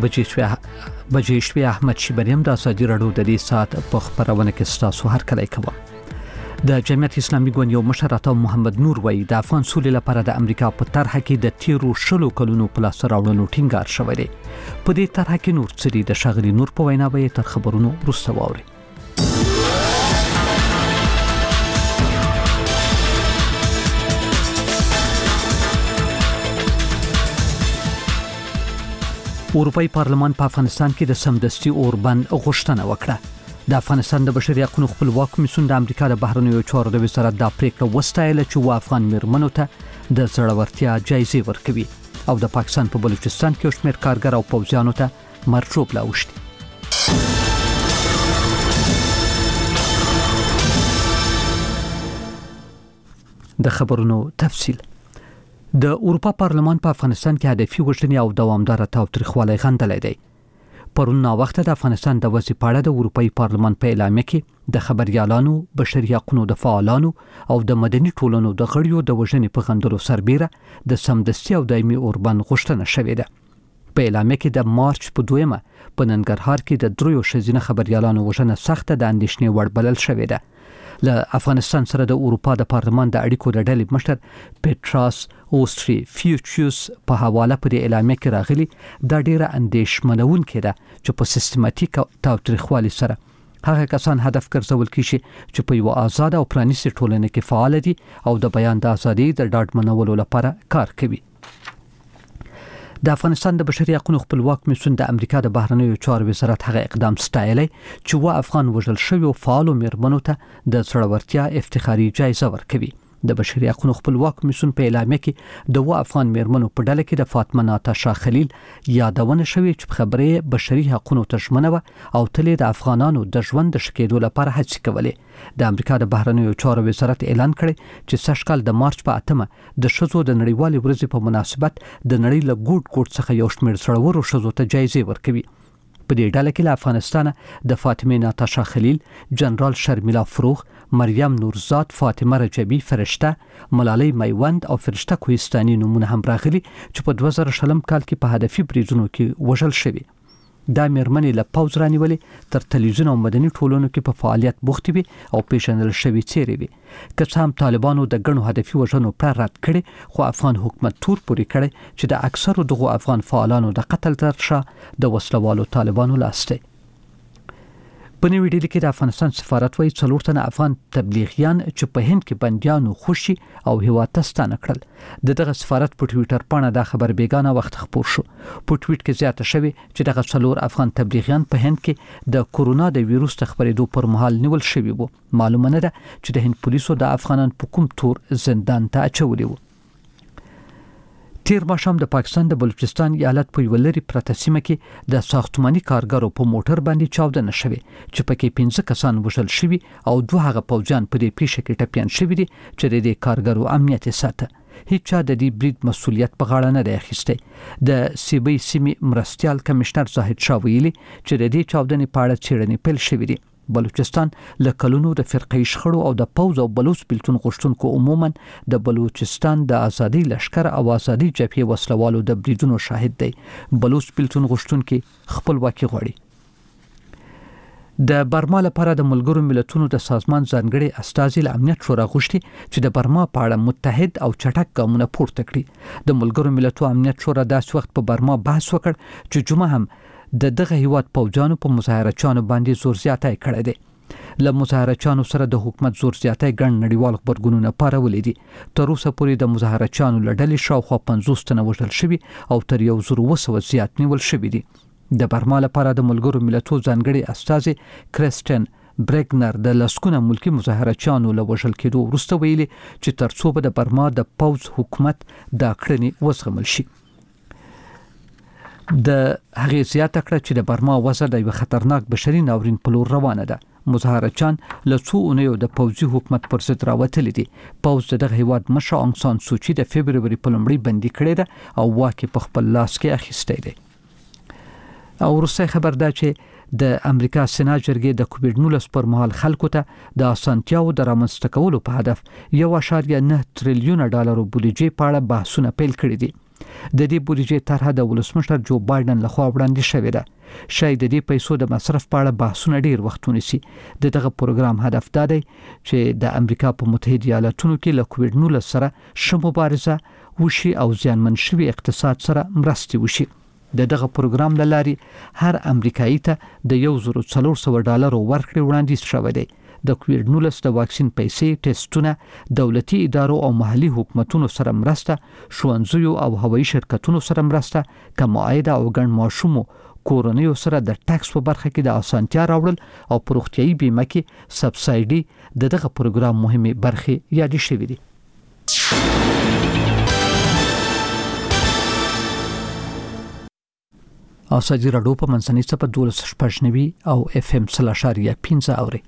بجې شوې. احمد شیباني هم د ازادي راډیو د دې ساعت په خبرونه کې ستاسو هرکلی کوم. د جمعیت اسلامي ګوند یو مشر عطا محمد نور وایي د افغان سولې لپاره د امریکا په طرحه کې د تیرو 10 کلونو په لاس راوړلو ټینګار شوی دی. په دې طرحه کې نور څه دي؟ د ښاغلي نور په وینا به تر خبرونو وروسته واورئ. اروپאי پارلمان په افغانستان کې د سمدستي اوربند غوښتنه وکړه. د افغانستان د بشري حقوقو خپلواک کمیسیون د امریکا د بهرنیو چارو د وزارت د پریکړه وستایله چې افغان میرمنو ته د زړورتیا جایزې ورکوي او د پاکستان په بلوچستان کې شمېر کارګر او پوځیانو ته مرجوب لاوښتي. د خبرونو تفصیل. د اروپا پارلمان په افغانستان کې هدفي وژنې او دوامدار تاوتریخوالی غندلی دی. پرون نا وخت د افغانستان د وضعیت په اړه د اروپאי پارلمان په اعلامیه کې د خبريالانو، بشري حقوقو د فعالانو او د مدني ټولنو د غړیو د وژنې په غندلو سربېره د سمدستي او دایمي اوربند غوښتنه شوې ده. په اعلامیه کې د مارچ په 2 په ننګرهار کې د 3 ښځینه خبريالانو وژنه سخته د اندېښنې وړ بلل شوې ده. له افغانستان سره د اروپا د پارلمان د اړیکو د ډلې مشر پیټراس اوستری فیوچوس په حواله پر اعلامیه کې راغلي دا ډیره اندېښمنونکې ده چې په سیستماتیک تاوتریخوالي سره هغه کسان هدف ګرځول کیږي چې په یو آزاد او پرانیستې ټولنه کې فعال دي او د بیان د ازادۍ د ډاډمنولو لپاره کار کوي. د افغانستان د بشري حقوقو خپلواک کمیسیون د امریکا د بهرنیو چارو وزارت هغه اقدام ستایلی چې افغان وژل شوی او فعالو میرمنو ته د زړورتیا افتخاري جایزه ورکوي. د بشري حقوقو خپلواک کمیسیون په اعلامیه کې د افغان میرمنو په ډله کې د فاطمه ناتاشا خلیل یادونه شوې چې خبره بشري حقوقو تشمنه و او تل د افغانانو د ژوند د شکېدو لپاره هڅې کولې. د امریکا د بهرنیو چارو وزارت اعلان کړی چې سږکال د مارچ په 8 د شذو د نړیوالې ورځې په مناسبت د نړۍ له ګوټ څخه یو شمېر زړورو شذو ته جایزې ورکوي. په دې ډله کې له افغانستان د فاطمه ناتاشا خلیل، جنرال شرمیلا فروغ، مریم نورزاد، فاطمه رجبی فرشته، ملالۍ میوند او فرشته کوهستاني نمونه هم راغلي چې په 2020 کال کې په هدفي بریدونو کې وژل شوي. دا میرمنې له پوځ رانیولې تر تلویزیون او مدني ټولنو کې په فعالیت بوختې وي او پیژندل شوي څیرې وي. که څه هم طالبانو د ګڼو هدفي وژنو پر رد کړي خو افغان حکومت تور پورې کړي چې د اکثرو دغو افغان فعالانو د قتل تر شا د وسلوالو طالبانو لاس دی. په نوې ډیلي کې د افغانستان سفارت وایي 4 تنه افغان تبلیغیان چې په هند کې بنديانو خوشي او هیواد ته ستانه کړل. دغه سفارت په ټوئیټر باندې دا خبر بیگانه وخت خبر شو. په ټویټ کې زیاته شوی چې دغه 4 افغان تبلیغیان په هند کې د کورونا د ویروس خبرېدو پر مهال نیول شوی وو. معلومه نه ده چې د هند پولیسو د افغانان په کوم تور زندان ته اچولي وو. تیر ماښام د پاکستان د بلوچستان ایالت په یو لري پرته سیمه کې د ساختماني کارګرو په موټر باندې چاودنه شوې چې پکې 15 کسان وژل شوي او 2 هغه پوځیان په دې پیښه کې ټپيان شوي دي چې د کارګرو امنیت ساته. هیڅ چا د دې برید مسؤلیت په غاړه نه دی اخیستی. د سیبی سیمې مرستيال کمشنر زاهد شاه ویلي چې د دې چاودنې په اړه څېړنې پیل شوې دي. بلوچستان له کلونو د فرقې شخړو او د پوز او بلوچ بلتون غوښتونکو عموما د بلوچستان د ازادي لشکر او ازادي جبهې وسلوالو د بریدونو شاهد دی. بلوچ بلتون غوښتونکي خپلواکي غواړي. د برما لپاره د ملګرو ملتونو د سازمان ځانګړي استازي له امنیت شورا غوښتي چې د برما په اړه متحد او چټک ګامونه پورته کړي. د ملګرو ملتونو امنیت شورا داس وخت په برما بحث وکړ چې جمعه هم دغه هیواد پوځانو په مظاهرچانو باندې زور زیاتی کړی دی. له مظاهرچانو سره د حکومت زور زیاتی ګڼ نړیوال خبرګونونه پارولې دي. تر اوسه پورې د مظاهرچانو له ډلې شاوخوا 50 تنه وژل شوي او تر 1,200 زیات نیول شوي دي. د برما لپاره د ملګرو ملتونو ځانګړي استازي کریسټین برګنر د لسکونه ملکی مظاهرچانو له وژل کېدو وروسته ویلي چې ترڅو به د برما د پوځ حکومت دا کړنې وزغمل شي. د هغې زیاته کړه چې د برما وضع د یو خطرناک بشري ناورین په لور روانه ده. مظاهرچان له څو اونیو د پوځي حکومت پر ضد راوتلي دي. پوځ دغه هیواد مشر اونګ سان سوچي د فبروري په لومړۍ بندي کړې ده او واک په خپل لاس کې اخیستی دی. او وروسته خبر ده چې د امریکا سېنات جرګې د کووډ-19 پر مهال خلکو ته د اسانتیاو د رامنځته کولو په هدف 1.9 تریلیون ډالر بودیجې په اړه بحثونه پیل کړي دي. د دې بودیجې طرحه د ولسمشر جو بایدن لخوا وړاندې شوې ده. شاید د دې پیسو د مصرف په اړه بحثونه ډیر وخت ونیسي. دغه پروګرام هدف دا دی چې د امریکا په متحده ایالاتونو کې له کووډ-19 سره ښه مبارزه وشي او زیانمن شوی اقتصاد سره مرسته وشي. دغه پروګرام لاري هر امریکایي ته د $1,400 ورکړې وړاندیز شوی دی. د کووډ-19 د واکسین پیسې، ټیسټونه، دولتي ادارو او محلي حکومتونو سره مرسته، ښوونځیو او هوایي شرکتونو سره مرسته، کم عاید او ګڼ معاشونو کورنیو سره د ټاکس په برخه کې د اسانتیا راوړل او پروختیایي بیمه کې سبسایډي دغه پروګرام مهمه برخه یادې شوې دي. اساجي راډیو په منځنۍ صفه 12.9 او FM 3.15 اوري.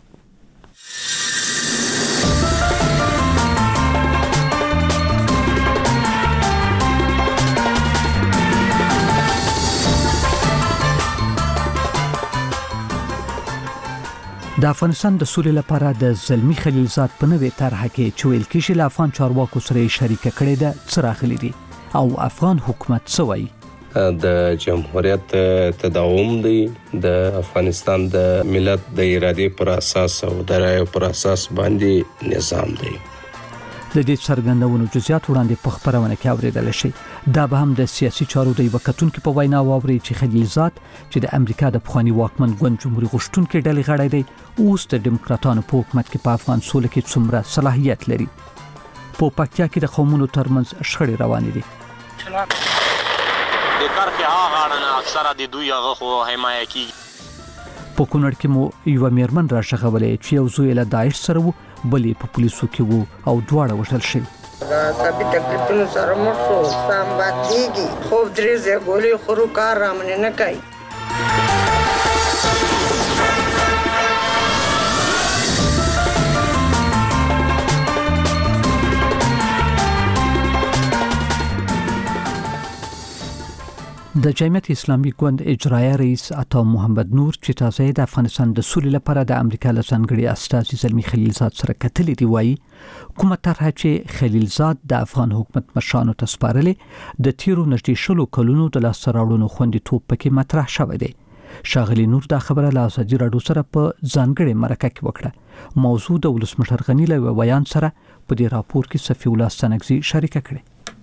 د افغانستان د سولې لپاره د زلمی خلیلزاد په نوې طرحه کې چې ویل کېږي له افغان چارواکو سره شریک کړي ده څه راغلي دي او افغان حکومت څه وایي؟ د جمهوریت تداوم دی د افغانستان د ملت د ارادې پر اساس او د رایو پر اساس باندې نظام دی. د دې څرګندونو جزئیات وړاندې په خبرونه کې اوریدل شي. دا به هم د سیاسي چارو د وکتونکو په وینا واوري چې خلیلزاد چې د امریکا د پخوانی واکمن ګوند جمهوریت غوښتونکو ډلې غړی دی اوس د دیموکراتانو په حکومت کې په افغان سولې کې څومره صلاحیت لري. په پکتیا کې د قومونو ترمنځ شخړې روانې دي. د کرخي هغه اکثره د دوی هغه خو حمایه کی. په کونړ کې مو یو میرمن راغولې چې یو زوی له داعش سره وو بلې په پولیسو کې وو او دواړه وژل شوي. سبي تکلیفونو سره مخ شو، سم بادېږي، خوب درې ځای ګولۍ خورو، کار رامنې نه کوي. د جمعیت اسلامي ګوند اجرایه رئیس عطا محمد نور چې تازه د افغانستان د سولې لپاره د امریکا له ځانګړي استازي زلمی خلیلزاد سره کتلې دی وایي کومه طرحه چې خلیلزاد د افغان حکومت مشرانو ته سپارلې د تیرو نږدې 10 کلونو د لاسته راوړنو خوندیتوب پکې مطرح شوی دی. شاغلی نور دا خبره له اساجي راډیو سره په ځانګړي مرکه کې وکړه. موضوع د ولسمشر غنی له بیان سره په دې راپور کې صفی الله ستنګزي شریک کړي.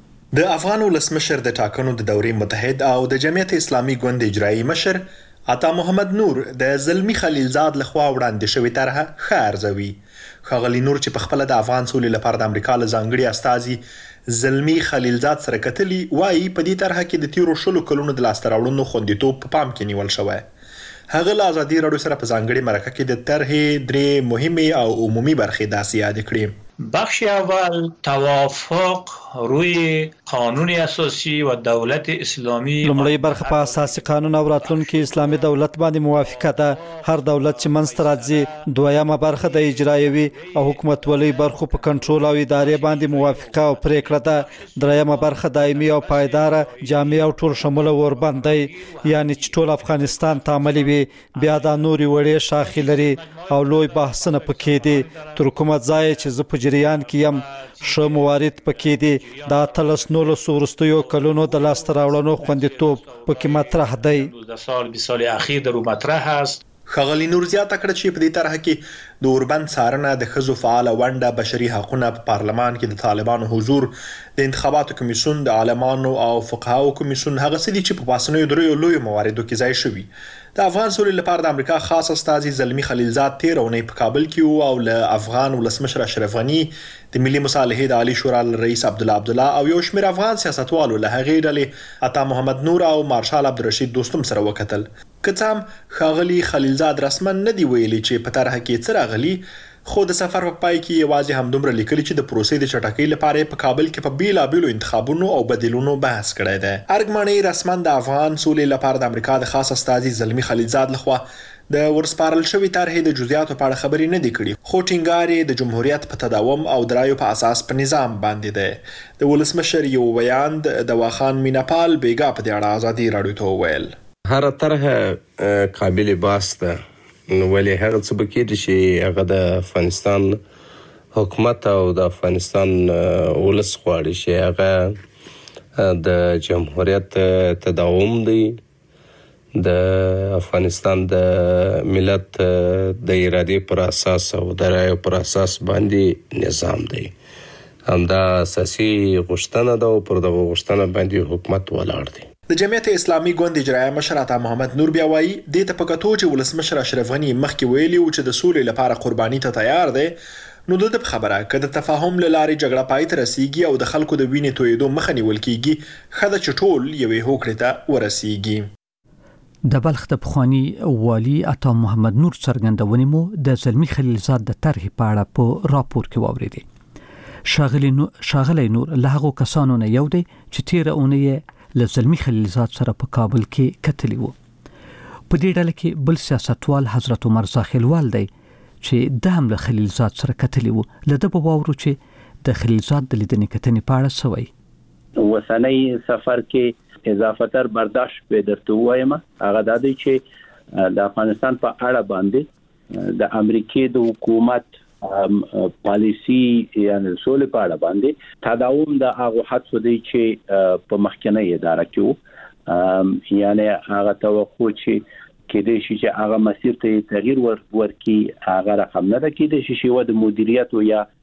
د افغان ولسمشر د ټاکنو د دورې متحد او د جمعیت اسلامي ګوند اجرایی مشر عطا محمد نور د زلمی خلیلزاد لخوا وړاندې شوې طرحه ښه ارزوي. ښاغلي نور چې په خپل د افغان سولې لپاره د امریکا له ځانګړي استازي زلمی خلیلزاد سره کتلي وایي په دې طرحه کې د تیرو 10 کلونو د لاسته راوړنو خوندیتوب په پام کې نیول شوی. هغه له ازادي راډیو سره په ځانګړي مرکه کې د طرحې 3 مهمه او عمومي برخې داسې یاد کړې. بخش اول توافق روی قانون اساسی و دولت اسلامی. لومړی برخه په اساسي قانون او راتلونکي اسلامي دولت باندې موافقه ده. هر دولت چې منځته راځي. دویمه برخه د اجرایوي او حکومت ولي برخو په کنټرول او ادارې باندې موافقه او پریکړه ده. دریمه برخه دایمي او پایدار جامع او ټول شموله وربندي یعنی چې ټول افغانستان ته عملي وي. بیا د نوري وړې شاخې لري او لوی بحثونه پکې دي. تر کومه ځای چې زه په جریان کې يم ښه موارد پکې دي. دا 19 وروستیو کلونو د لاسته راوړنو خوندیتوب پکې مطرح دی. 20 سال اخیر درو مطرح است. ښاغلي نور زیاته کړه چې په دې طرحه کې د اوربند څارنه، د ښځو فعاله ونډه، بشري حقوقونه، په پارلمان کې د طالبانو حضور، د انتخاباتو کمیسیون، د عالمانو او فقهاو کمیسیون هغه څه دي چې په پاسنیو دریو لویو مواردو کې ځای شوي. د افغان سولې لپاره د امریکا خاص استازي زلمی خلیلزاد 13 اونۍ په کابل کې او له افغان ولسمشر اشرف غنی، د ملي مصالحې د عالی شورا رئیس عبدالله او یو شمېر افغان سیاستوالو له هغې ډلې عطا محمد نور او مارشال عبدالرشید دوستم سره وکتل. که څه هم ښاغلي خلیلزاد رسما نه دی ویلي چې په طرحه کې څه راغلي، خو د سفر په پای کې یوازې همدومره لیکلي چې د پروسې د چټکۍ لپاره په کابل کې په بیلابیلو انتخابونو او بدیلونو بحث کړی دی. ارګماني رسما د افغان سولې لپاره د امریکا د خاص استازي زلمی خلیلزاد لخوا د ورسپارل شوی طرحې د جزئیاتو په اړه خبرې نه دي کړي، خو ټینګار د جمهوریت په تداوم او درایو په اساس په نظام باندې دی. د ولسمشر یو بیان د واخان میناپال بیګا په دې اړه ازادي راډیو ته وویل. هر طرحه قابل بحث ده، ولی هغه څه بکې دي چې هغه د افغانستان حکومت او د افغانستان ولس غواړي چې هغه د جمهوریت تداوم دی، د افغانستان د ملت د ارادې پر اساس او د رایو پر اساس باندې نظام دی. همدا اساسي غوښتنه ده او پر دغه غوښتنه باندې حکومت ولاړ دی. د جمعیت اسلامي ګوند اجرایه مشر عطا محمد نور بیا وایي د ته پکاتو چې ولسمشر اشرف غنی مخکې ویلي و چې د سولې لپاره قرباني ته تیار دی، نو د خبره کده تفاهم لاري جګړه پای ته رسیږي او د خلکو د وینې تویدو مخه نیول کیږي، خدای چې ټول یوې هوکړې ته ورسیږي. د بلخ د پخوانی والی عطا محمد نور څرګندونې مو د زلمی خلیلزاد د طرح په اړه په راپور کې واوریدي. شاغلی نور له هغو کسانو نه یو دی چې تیر اونۍ له زلمی خلیلزاد سره په کابل کې کتلی وو. په دې ډله کې بل سیاستوال حضرت عمر زاخیلوال دی چې د هم له خلیلزاد سره کتلی وو. له د باورو چې د خلیلزاد د لیدنې کتنې په اړه سوی وسنۍ سفر کې اضافتر برداشت به درته وایم، هغه د دې چې د افغانستان په اړه باندې د امریکای د حکومت پالیسی یعنی سولې په اړه باندې تداوم د هغه حدث دی چې په مخکنی اداره کې یعنی هغه توقع چې کېدې شي چې هغه مسیر ته تغییر ورکړي، هغه رقم نه ده کېدې شي و د مدیریت او یا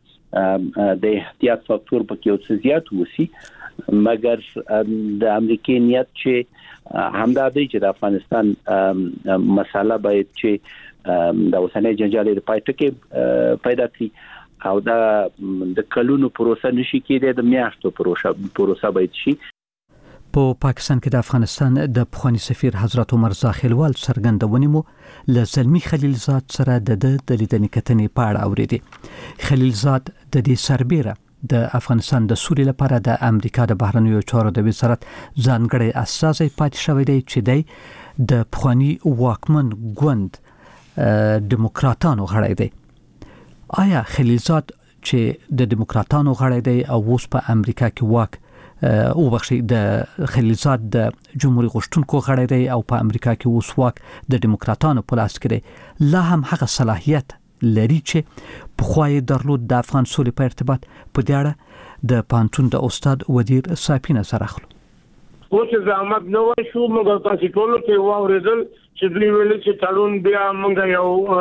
د احتیاط فاکتور په کې او زیات وسی، مګر د امریکای نیت چې همدا دی چې د افغانستان مسله باید چې د اوسنۍ جنجال د پایټکه پیدا کړي او د کلونو پروسه نشي کېدای، د میاشتو پروسه باید شي. په پاکستان کې د افغانستان د پخوانی سفیر حضرت عمر زاخیلوال څرګندونې مو له زلمی خلیلزاد سره د لیدنې کتنې په اړه اوریدي. خلیلزاد د دې سربېره د افغانستان د سولې لپاره د امریکا د بهرنیو چارو د وزارت ځانګړی استازی پاتې شوی دی چې دی د پخوانی واکمن ګوند دموکراتانو غړی دی. آیا خلیلزاد چې د دموکراتانو غړی دی او اوس په امریکا کې واک او بخشي د خلیلزاد د جمهوریت غوښتونکو غړی دی او په امریکا کې اوس واک د دموکراتانو په لاس کې دی، لا هم هغه صلاحیت لري چې په خوای درلود د افغان سولې په ارتباط په دې اړه د پانتون د استاد ودیر صافی نظر اخلو. او چې زحمت نه وای شو موږ تاسو ټول ته واوریدل چې دوی ویل چې تړون بیا موږ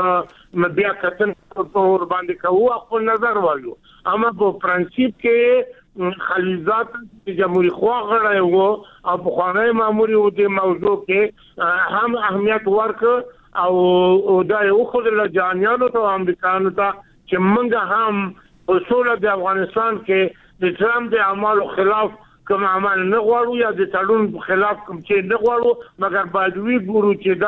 یو بیا کتن په ور باندې کوو خپل نظر وایو، اما په پرنسيپ کې خلیلزاد چې جمهوریت خوا غړی وو او په خوانای ماموري و دې موضوع کې هم اهمیت ورک او دا یو خدای له جانیانو ته امریکایانو ته چې موږ هم اصول د افغانستان کې د ټرمپ د اعمالو خلاف کوم عمل نه غواړو یا د تړون خلاف کوم چې نه غواړو، مګر باید وی ګورو چې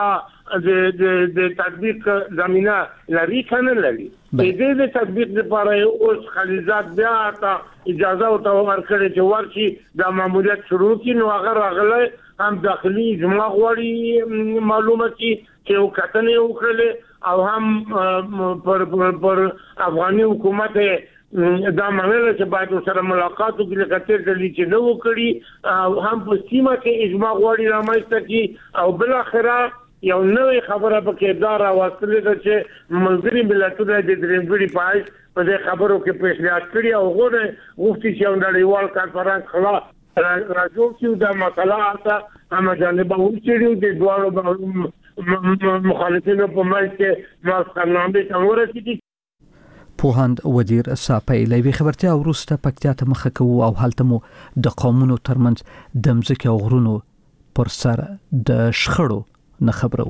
دا د تطبیق زمينه لري کنه لري. د تطبیق لپاره اوس خلیلزاد بیا ته اجازه ورکړي چې ورشي د ماموریت شروع کړي، نو هغه راغلی هم داخلي اجماع غواړي معلومه چې وکټنه وکړي او هم پر افغاني حکومت دا معنی چې باید سره ملاقات وکړي، کتر دلی چې نو وکړي او هم په سیمه کې اجماع غواړي رامنځته کړي او بل اخره یو نوې خبره پکې دار واستلې ده چې منځري ملتونه د درېمګړي پای په دې خبرو کې پیشنهاد کړی او غوړي غوښتي چې نړیوال کانفرنس خلا راځو چې دا مسله تاسو هم جانب وڅېړو د دوه مخالفینو په منځ کې ماسکنامې څنګه رسېږي. پوهاند ودیر صافی لوي خبرتیا ورسته پکتیا ته مخه کوو او حالت مو د قومونو ترمنځ د مځکه او غرونو پر سر د شخړو نه خبرو.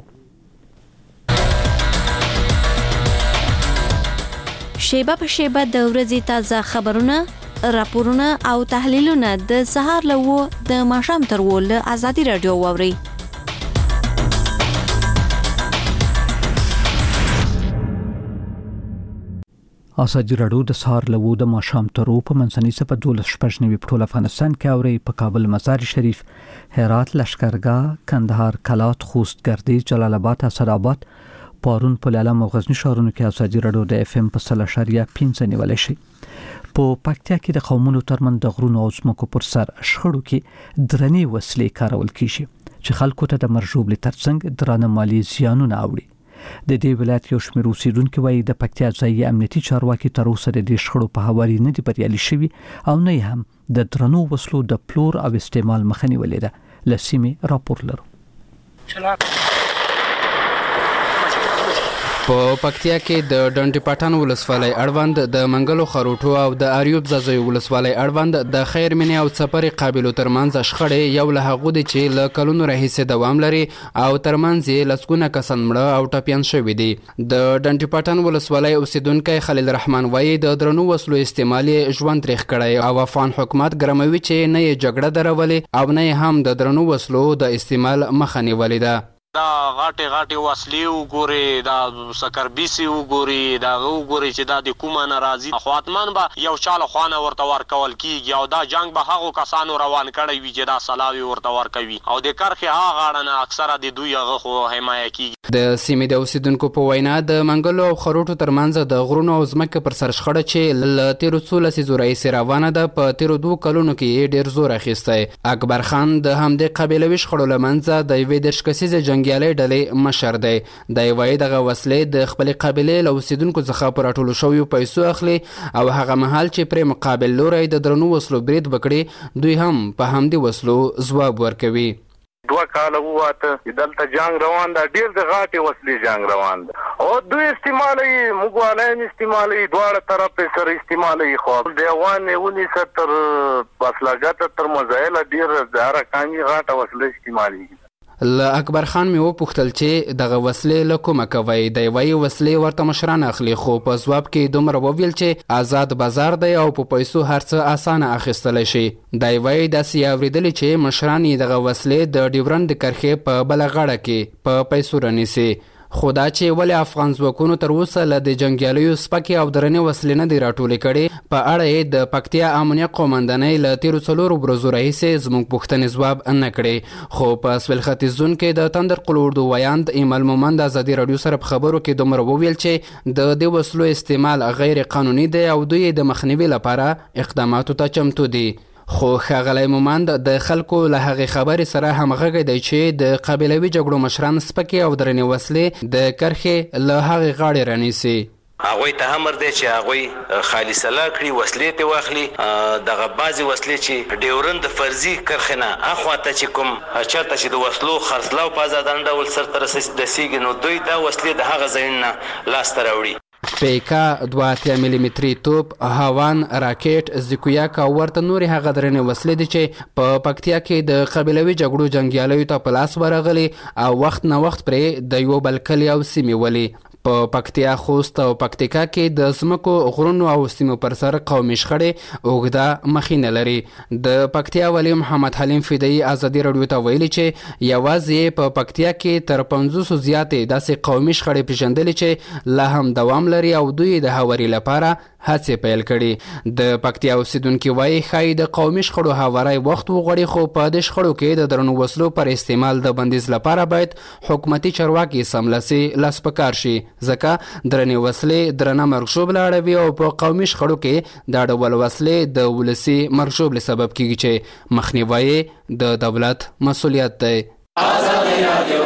شیبه په شیبه د ورځې تازه خبرونه، راپورونه او تحلیلونه د سهار له د ماښام تر ول ازادي رادیو ووري. ازادي رادیو د سهار له د ماښام تر په منځنۍ سپه 12 په ټول افغانستان کې اوري. په کابل، مزار شریف، هرات، لشکرګاه، کندهار، کلات، خوست، گردیز، جلال آباد، اسداباد، پارون، پلالم او غزنی شهرونو کې ازادي رادیو د اف ام په 3.5 نیول شي. په پکتیا کې د قومونو ترمن د غرونو او ځمکو پر سر شخړو کې درنې وسلې کارول کیږي چې خلکو ته د مرجوب لترڅنګ درانه مالی زیانونه اوړي. د دې ولایت یو شمېر اوسیدونکو وایي د پکتیا ځایي امنیتي چارواکي تر اوسه د دې شخړو په حواله نه دي بریالي شوي او نه هم د درنو وسلو د پلور او استعمال مخه نیولې ده. له سیمې راپور لرو. په پکتیا کې د ډنډ پټان ولسوالۍ اړوند د منګلو خروټو او د اریوب زازوی ولسوالۍ اړوند د خیر منی او څپرې قابلو ترمنځ شخړې یو له هغو دي چې له کلونو راهیسې دوام لري او ترمنځ یې لسګونه کسان مړه او ټپیان شوي دي. د ډنډ پټان ولسوالۍ اوسیدونکی خلیل رحمان وایي د درنو وسلو استعمال ژوند تریخ کړی او افغان حکومت ګرموي چې نه یې جګړه درولې او نه یې هم د درنو وسلو د استعمال مخه نیولې ده. دا غاټي وسلې وګوري، دا سکربيسي وګوري، دا وګوري چې دا د کومه ناراضي خواتمان به یو چاله خوانه ورته ورکول کیږي او دا جنگ به هغه کسانو روان کړی وي چې دا سلاوي ورته ورکوي او د کرخه هغه غاړه اکثره د دوی هغه خو حمایه کیږي. د سیمې د اوسیدونکو په وینا د منګلو او خروټو ترمنځ د غرونو او ځمکې پر سر شخړه چې ل 1300 راهیسې روانه ده په 13 کلونو کې ډیر زور اخیستی. اکبر خان د همدې قبیلوي شخړو لمنځه د یوې 10 کسیزې جنګیالۍ ډلې مشر دی. د وایي دغه وسلې د خپل قبیلې له اوسیدونکو څخه پر ټولو شویو پیسو اخلي او هغه مهال چې پر مقابل لوري د درنو وسلو برید وکړي دوی هم په همدې وسلو ځواب ورکوي. 2 کال وواته دلته جنگ روان ده، ډیر د غاټي وسلې جنگ روان ده او دوی استعمالي موږ استعمالي دواړه طرف سره استعمالي خو د افغان ونی ستر بسلاګات تر مزایل ډیر زهره کاني غاټه وسلې استعمالي. له اکبر خان مې وپوښتل چې دغه وسلې له کومه کوي. دی وایي وسلې ورته مشران اخلي خو په ځواب کې دومره وویل چې آزاد بازار دی او په پیسو هر څه اسانه اخیستلی شي. دی وایي داسې اورېدلي چې مشران یې دغه وسلې د ډیورند د کرښې په بله غاړه کې په پیسو رانیسي. خو دا چې ولې افغان ځواکونو تر اوسه له د جنګیالیو سپکې او درنې وسلې نه دي راټولې کړې په اړه یې د پکتیا امنیه قومندانۍ له 13 ورځو راهیسې زموږ پوښتنې ځواب نه کړې. خو په سویل ختیځ زون کې د تندر قل اردو ویاند ایمل مومند ازادي راډیو سره په خبرو کې دومره وویل چې د دې وسلو استعمال غیر قانوني دی او دوی د مخنیوي لپاره اقداماتو ته چمتو دي. خو ښاغلی مومند د خلکو له هغې خبرې سره همغږی دی چې د قبیلوي جګړو مشران سپکې او درنې وسلې د کرښې له هغې غاړې رانیسي. هغوی ته امر دی چې هغوی خالي سلا کړي، وسلې ته واخلي. دغه بعضې وسلې چې ډیورند فرضي کرښې نه اخواته چې کوم چېرته چې د وسلو خرڅلاو په ازادانه ډول سرته رسېږي نو دوی دا وسلې د هغه ځایونو نه لاسته راوړي. پیکا 2 ملي متري توپ، هاوان، راکټ، زیکویاک او ورته نورې هغه درنې وسلې دي چې په پکتیا کې د قبیلوي جګړو جنګیالیو ته په لاس ورغلي او وخت نه وخت پرې د یو بل کلي او سیمې ولي. په پکتیا، خوست او پکتیکا کې د ځمکو، غرونو او سیمو پر سر قومي شخړې اوږده مخینه لري. د پکتیا والي محمد حلیم فدایي ازادي راډیو ته ویلي چې یوازې په پکتیا کې تر 500 زیاتې داسې قومي شخړې پیژندلې چې لا هم دوام لري او دوی د هواري لپاره هڅې پیل کړي. د پکتیا اوسیدونکي وایي ښایي د قومي شخړو هواری وخت وغواړي خو په دې شخړو کې د درنو وسلو پر استعمال د بندیز لپاره باید حکومتي چارواکي سملاسي لاس په کار شي ځکه درنې وسلې درنه مرګ ژوبله اړوي او په قومي شخړو کې دا ډول وسلې د ولسي مرګ ژوبلې سبب کیږي چې مخنیوی د دولت مسؤلیت دی. ازادي راډیو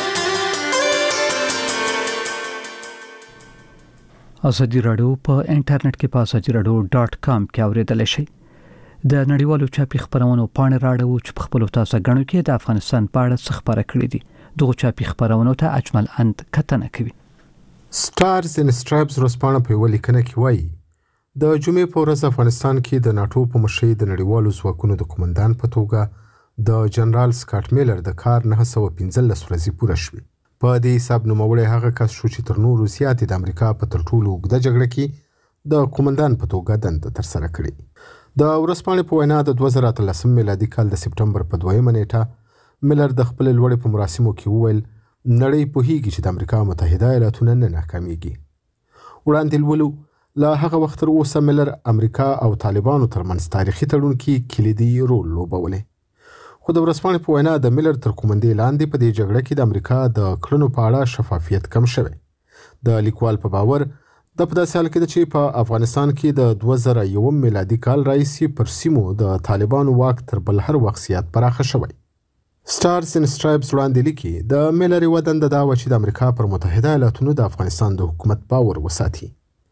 ازادي راډیو په انټرنیټ کې په azadiراdio.com کې اوریدل شي. د نړیوالو چاپي خبرونو پاڼې راډیو چې په خپل تاسو غنو کې د افغانستان په اړه څه خبره کړې دي. دغه چاپي خبرونو ته اجمل اند کتنه کوي. سټارز ان سټرایپز ورسپانه په ولیکنه کې وایي د جمعې په ورځ افغانستان کې د ناتو په مشرۍ د نړیوالو ځواکونو د قومندان په توګه د جنرال سکاټ میلر د کار 915 ورځې پوره شوې. په دې حساب نوموړی هغه کس شو چې تر نورو زیاتې د امریکا په تر ټولو اوږده جګړه کې د قومندان په توګه دنده ترسره کړې. د ورځپاڼې په وینا د 2013 میلادي کال د سپټمبر په 2 نیټه میلر د خپل لوړې په مراسمو کې وویل نړۍ پوهیږي چې د امریکا متحده ایالاتونه نه ناکامیږي. وړاندې لولو له هغه وخت تر اوسه میلر امریکا او طالبانو ترمنځ تاریخي تړون کې کلیدي رول لوبولی. خو د ورځپاڼې په وینا د میلر تر قومندې لاندې په دې جګړه کې د امریکا د کړنو په اړه شفافیت کم شوی. د لیکوال په باور د په داسې حال کې ده چې په افغانستان کې د 2001 میلادي کال راهیسې پر سیمو د طالبانو واک تر بل هر وخت زیات پراخه شوی. سټارز ان سټرایپز وړاندې لیکي د میلر یوه دنده دا وه چې د امریکا پر متحده ایالاتونو د افغانستان د حکومت باور وساتي.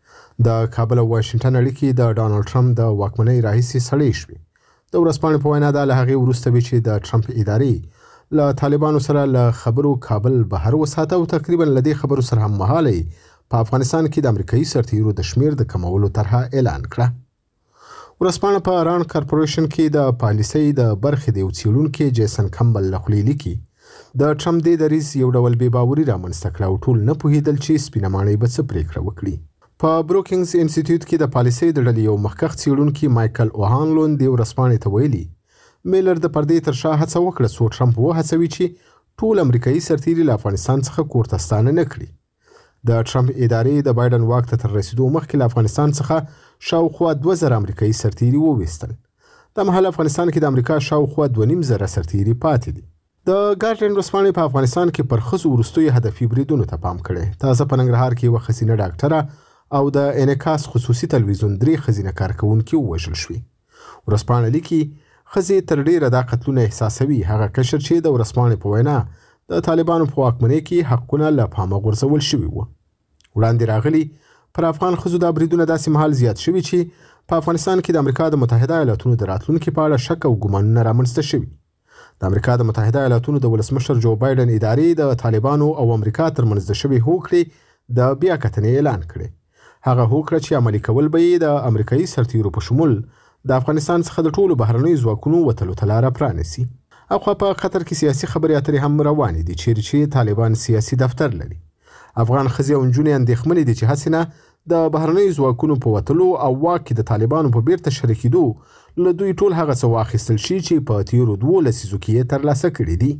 د کابل او واشنګټن اړیکې د ډانلډ ټرمپ د واکمنۍ راهیسې سړې شوې. د ورځپاڼې په وینا دا له هغې وروسته وي چې د ټرمپ ادارې له طالبانو سره له خبرو کابل بهر وساته او تقریبا له دې خبرو سره هم مهاله په افغانستان کې د امریکایي سرتیرو د شمیر د کمولو طرحه اعلان کړه. ورځپاڼه په ران کارپوریشن کې د پالیسۍ د برخې د یو څېړونکي جیسن کمبل له خولې لیکي د ټرمپ دې دریځ یو ډول بې باوري رامنځته کړه او ټول نه پوهېدل چې سپینه ماڼۍ به څه پرېکړه وکړي. په بروکینګز انسټیټیوټ کې د پالیسۍ د ډلې یو مخکښ څېړونکي مایکل اوهانلون دې ورځپاڼې ته ویلي میلر د پردې تر شا هڅه وکړه څو ټرمپ وهڅوي چې ټول امریکایي سرتیري له افغانستان څخه کورته ستانه نه کړي. د ټرمپ ادارې د بایدن واک ته تر رسیدو مخکې له افغانستان څخه شاوخوا 2000 امریکایي سرتیري وویستل. د مهال افغانستان کې د امریکا شاوخوا 2500 سرتیري پاتې دي. د ګارډین ورځپاڼې په افغانستان کې پر ښځو وروستیو هدفي بریدونو ته پام کړی. تازه په ننګرهار کې یوه ښځینه ډاکټره او د انعکاس خصوصي تلویزیون 3 ښځینه کارکوونکي ووژل شوي. ورځپاڼه لیکي ښځې تر ډیره دا قتلونه احساسوي. هغه کشر چې د ورځپاڼې په وینا د طالبانو په واکمنۍ کې حقونه له پامه غورځول شوي وو. وړاندې راغلي پر افغان ښځو دا بریدونه داسې مهال زیات شوي چې په افغانستان کې د امریکا د متحده ایالاتونو د راتلونکي په اړه شک او ګمانونه رامنځته شوي. د امریکا د متحده ایالاتونو د ولسمشر جو بایدن ادارې د طالبانو او امریکا ترمنځ د شوې هوکړې د بیا کتنې اعلان کړی. هغه هوکړه چې عملي کول به یې د امریکایي سرتیرو په شمول د افغانستان څخه د ټولو بهرنیو ځواکونو وتلو ته لاره پرانیسي. اخوا په قطر کې سیاسي خبرې اترې هم روانې دي چیرې چې طالبان سیاسي دفتر لري. افغان ښځې او نجونې اندېښمنې دي چې هسې نه د بهرنیو ځواکونو په وتلو او واک کې د طالبانو په بیرته شریکېدو له دوی ټول هغه څه واخیستل شي چې په تیرو 2 لسیزو کې یې ترلاسه کړي دي.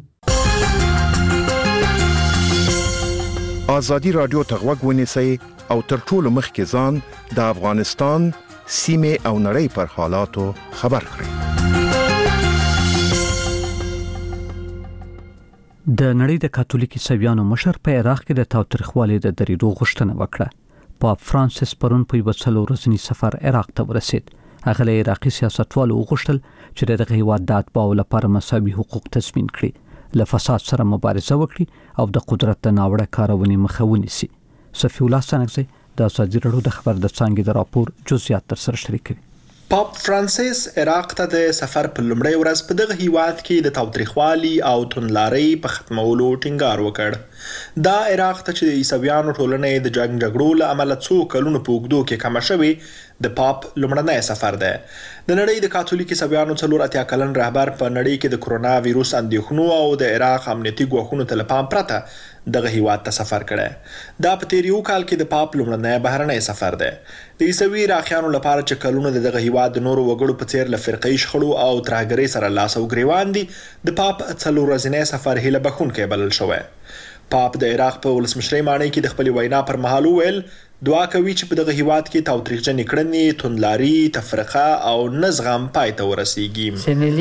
ازادي راډیو ته غوږ ونیسئ او تر ټولو مخکې ځان د افغانستان سیمې او نړۍ پر حالاتو خبر کړئ. د نړۍ د کاتولیک عیسویانو مشر په عراق کې د تاوتریخوالي د درېدو غوښتنه وکړه. پاپ فرانسیس پرون په یو څلور ورځني سفر عراق ته ورسید. هغه له عراقي سیاستوالو وغوښتل چې دغه هیواد د اتباعو لپاره مساوي حقوق تضمین کړي، له فساد سره مبارزه وکړي او د قدرت د ناوړه کارونې مخه ونیسي. صفی الله سنگزی د ازادي راډیو د خبر د څانګې د راپور جزئیات تر سره شریک کړي. پاپ فرانسیس عراق ته د سفر په لومړۍ ورځ په دغه هیواد کې د تاوتریخوالي او توندلارۍ په ختمولو ټینګار وکړ. دا عراق ته چې د عیسویانو ټولنې د جنگ جګړو له امله څو کلونو په اوږدو کې کمه شوې د پاپ لومړنی سفر دی. د نړۍ د کاتولیک عیسویانو 84 کلن رهبر په نړۍ کې د کرونا وایروس اندېښنو او د عراق امنیتي ګواښونو ته له پام پرته دغه هیواد ته سفر کړی. دا په تیر یو کال کې د پاپ لومړنی بهرنی سفر دی. د عیسوي راخیانو لپاره چې کلونه دغه هیواد د نورو وګړو په څیر له فرقې شخړو او ترهګرۍ سره لاس او ګریوان دي، د پاپ 4 ورځنی سفر هیله بخښونکی بلل شوی. پاپ د عراق په ولسمشرۍ ماڼۍ کې د خپل وینا پر مهال وویل دعا کوي چې په دغه هیواد کې تاوتریخجنې کړنې، توندلاري، تفرقه او نزغم پای ته ورسیږي.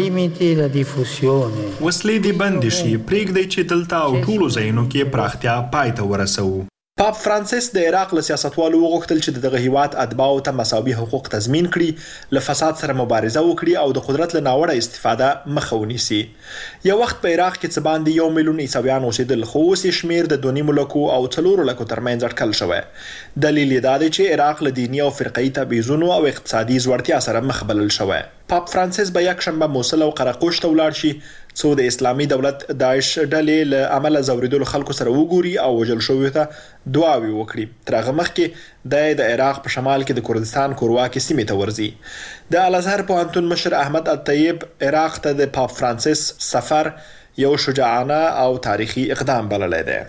وسلې دې بندې شي، پرېږدئ چې دلته او ټولو ځایونو کې پراختیا پای ته ورسوو. پاپ فرانسیس د عراق له سیاستوالو وغوښتل چې دغه هیواد اتباعو ته مساوي حقوق تضمین کړي، له فساد سره مبارزه وکړي او د قدرت له ناوړه استفاده مخه ونیسي. یو وخت په عراق کې څه باندې 1 میلیون عیسویان اوسېدل، خو اوس یې شمېر د 2.5 لکو او 4 لکو ترمنځ اټکل شوی. دلیل یې دا دی چې عراق له دیني او فرقه‌ایي تبعیضونو او اقتصادي ځوړتیا سره مخ بلل شوی. پاپ فرانسیس به یکشنبه موصل او قرقوش ته ولاړ شي څو د اسلامي دولت داعش ډلې له عمله ځورېدلو خلکو سره وګوري او وژل شویو ته دعاوې وکړي. تر هغه مخکې د عراق په شمال کې د کردستان کورواکې سیمې ته ورځي. د الازهر پوهنتون مشر احمد الطیب عراق ته د پاپ فرانسیس سفر یو شجاعانه او تاریخي اقدام بللی دی.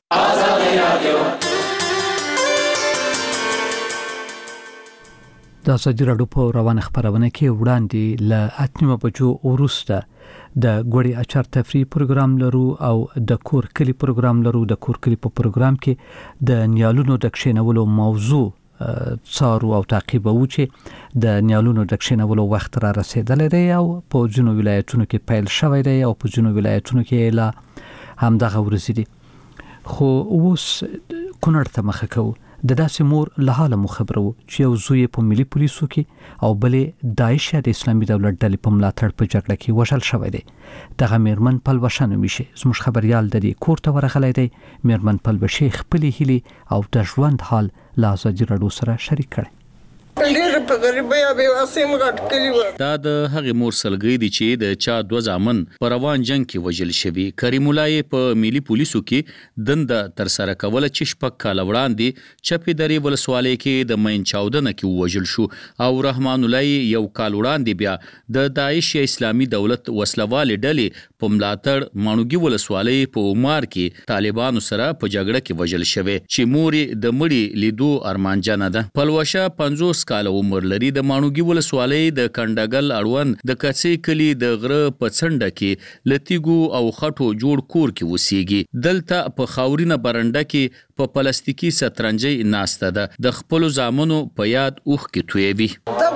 د ازادي راډیو په روانه خبرونه کې وړاندې له 8 بجو وروسته د ګوړې اچار تفریح پروګرام لرو او د کور کلی پروګرام لرو. د کور کلی په پروګرام کې د نیالونو د کښینولو موضوع څارو او تعقیب وو چې د نیالونو د کښینولو وخت را رسیدلی دی او په ځینو ولایتونو کې پیل شوی دی او په ځینو ولایتونو کې لا همدغه ورځې دي. خو اوس کونړ ته مخه کوو. د داسې مور له حاله مو خبرو چې یو زوی په ملي پولیسو کې او بلې داعش یا د اسلامي دولت ډلې په ملاتړ په جګړه کې وژل شوی دی. دغه میرمن پلوشه نومیږي. زموږ خبريال د دې کور ته ورغلی دی. میرمن پلوشه خپلې هیلې او د ژوند حال له ازادي راډیو سره شریک کړي. ډېر په غریبۍ او بېواسۍ مو غټ کړي وو. دا د هغې مور سلګۍ دي چې د چا دوه زامن په روان جنگ کې وژل شوي. کریم الله یې په ملي پولیسو کې دنده ترسره کوله چې شپږ کاله وړاندې چپې درې ولسوالۍ کې د مین چاودنه کې ووژل شو او رحمان الله یو کال وړاندې بیا د داعش یا اسلامي دولت وسلوالې ډلې په ملاتړ ماڼوګي ولسوالۍ په عمر کې طالبانو سره په جګړه کې وژل شوی چې مور د مړي لیدو ارمانجنه ده. پلوشه 50 کال عمر لري. د ماڼوګي ولسوالۍ د کنډګل اړوند د کڅې کلی د غره په څنډه کې لتیګو او خټو جوړ کور کې وسیږي. دلته په خاورینه برنډه کې په پلاستیکي سترنجۍ ناسته ده. د خپل زامنو په یاد اوخ کې تویوي.